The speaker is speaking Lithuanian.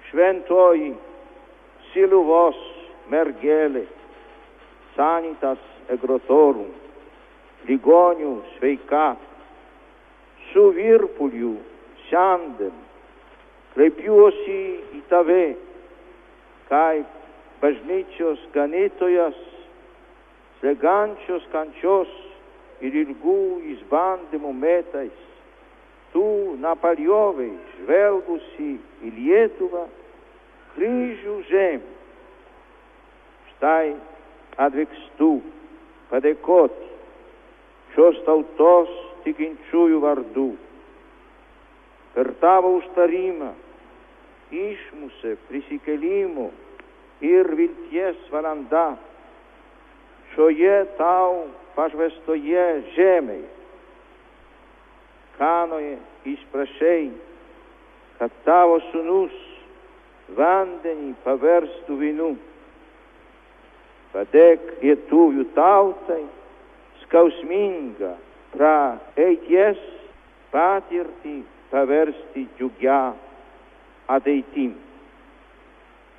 Šventoji Siluvos mergelė, sanitas egrotorum, ligonių sveikatą, su virpuliu šiandien kreipiuosi į tave, kaip bažnyčios ganytojas, slegančios kančios ir ilgų išbandymų metais, tu nepaliovei žvelgusi į Lietuvą, kryžių žemę. Štai atvykstu padėkoti šios tautos tikinčiųjų vardu. Per tavo užtarimą išmusė prisikėlimo ir vilties valanda šioje tau pašvęstoje žemėje. Kanoje išprašei, kad tavo sūnus vandenį paverstų vynu. Padėk lietuvių tautai skausmingą praeities patirtį paversti džiugia ateitim.